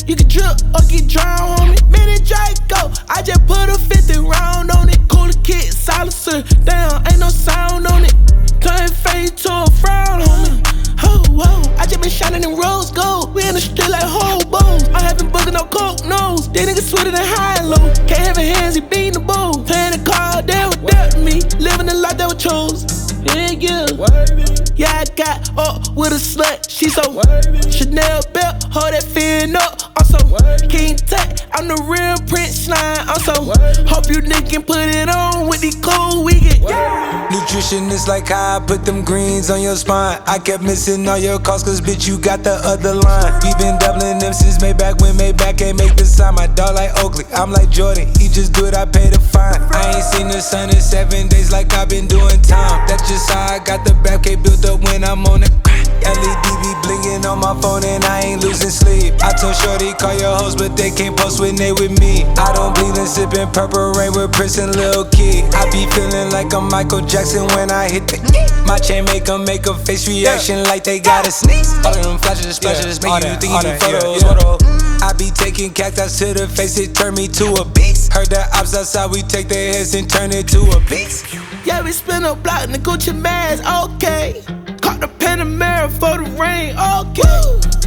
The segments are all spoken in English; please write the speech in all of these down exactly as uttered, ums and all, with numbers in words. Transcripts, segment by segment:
You can drip or get drowned, homie. Mini Draco, I just put a fifty round on it. Cooler kid, silencer, damn, ain't no sound on it. Turn fade to a frown, homie. Oh, whoa, I just been shining in rose gold. We in the street like hobos. I haven't booked no coke nose. These niggas sweeter than high and low. Can't have a hands, he beating the bull. Playing the card, they were dealt to me. Living the life that was chose. Yeah, yeah. Yeah, I got up with a slut, she so Chanel belt, hold that fin up. I'm so King Tut, I'm the real Prince Slime. I'm so hope you niggas can put it on with the cool we get. Nutrition is like how I put them greens on your spine. I kept missing all your calls cause bitch you got the other line. We been doubling them since Maybach when Maybach ain't make the sign. My dog like Oakley, I'm like Jordan, he just do it, I pay the fine. I ain't seen the sun in seven days like I been doing time. That's just how I got the back K built up when I'm on the L E D be blinking on my phone and I ain't losing sleep. I told Shorty call your hoes but they can't post when they with me. I don't bleed and sippin' Purple Rain with Prince and Lil Kid. I be feeling like I'm Michael Jackson when I hit the my chain make 'em make a face reaction like they gotta sneeze. All of them flashes, splashes, yeah, make you think you need photos. Yeah, yeah. I be taking cactus to the face, it turn me to a beast. Heard the ops outside, we take their heads and turn it to a beast. Yeah, we spin a block in the Gucci mask, okay. Caught the Panamera for the rain, okay.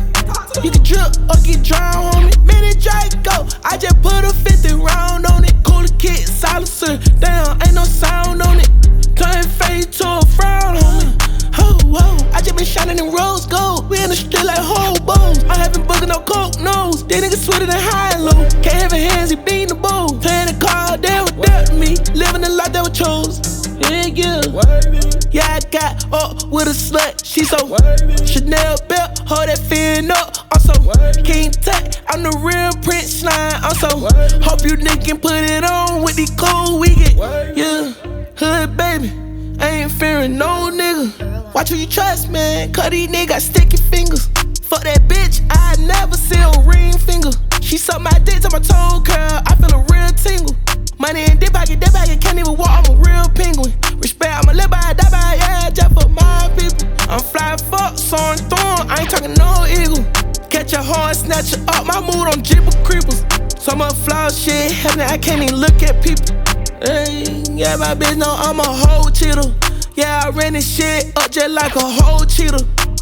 You can drip or get drowned, homie. Mini Draco, I just put a fifty round on it. Cooler kid, silencer, damn, ain't no sound on it. Turn fade to a frown, homie. Oh, whoa, I just been shining in rose gold. We in the street like hobos. I haven't booked no coke nose. These niggas sweeter than high and low. Can't have a hands, he beating the bull. Playing the card, they were dealt to me. Living the life that was chose. Yeah, yeah. Yeah, I got up with a slut, she so Chanel belt, hold that fin up. I'm so King Tut, I'm the real Prince Slime. I'm so hope you niggas can put it on with the cool we get. Yeah, hood baby, I ain't fearing no nigga. Watch who you trust, man, cause these niggas got sticky fingers. Fuck that bitch, I never see a ring finger. She suck my dick to my toe curl, I feel a real tingle. Money in dip pocket, that pocket, can't even walk, I'm a real penguin. Respect, I'ma live by, die by, yeah, just for my people. I'm fly fuck, soaring thorn, I ain't talking no eagle. Catch a horn, snatch it up, my mood on Jeep creepers. So much flaw shit, happening, I can't even look at people. Hey, yeah, my bitch know I'm a whole cheater. Yeah, I ran this shit up just like a whole cheater.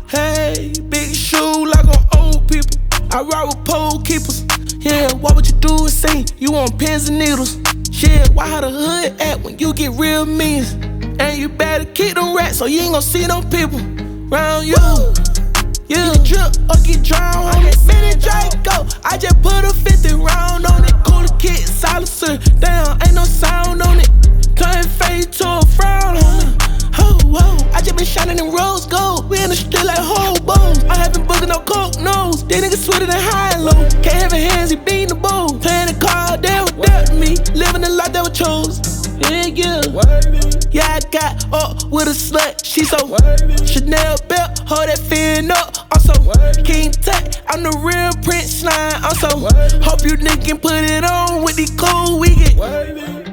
Hey, big shoe like on old people. I ride with pole keepers. Yeah, what would you do is say you want pins and needles? Shit, why how the hood act when you get real mean? And you better keep them rats so you ain't gon' see no people round you. Yeah, you can drip or get drowned on it. Mini Draco, I just put a fifty round on it. Cooler kid, silencer, damn, ain't no sound on it. Turn fade to a frown, homie. Oh, whoa, I just been shining in rose gold. We in the street like hobos. I haven't booked no coke nose. These niggas sweeter than high and low. Can't have a hands, he beating the bull. Playing the card, they were dealt to me. Living the life that was chose. Yeah, yeah. Yeah, I got up with a slut, she so Chanel belt, hold that fin up. I'm so King Tut, I'm the real Prince Slime. I'm so hope you niggas can put it on with the cool we get.